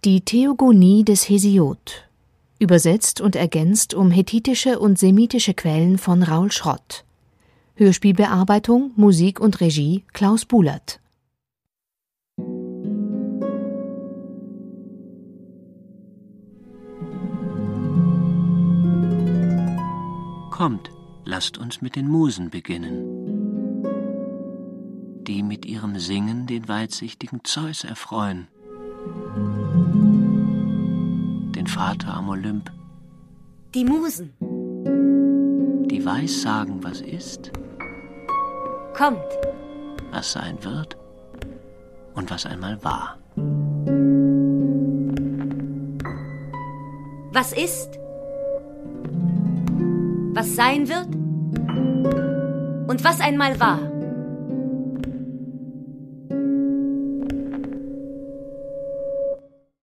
Die Theogonie des Hesiod. Übersetzt und ergänzt um hethitische und semitische Quellen von Raul Schrott. Hörspielbearbeitung, Musik und Regie Klaus Bulert. Kommt, lasst uns mit den Musen beginnen, die mit ihrem Singen den weitsichtigen Zeus erfreuen, den Vater am Olymp. Die Musen. Die weissagen, was ist, Kommt, was sein wird und was einmal war. was ist, was sein wird und was einmal war.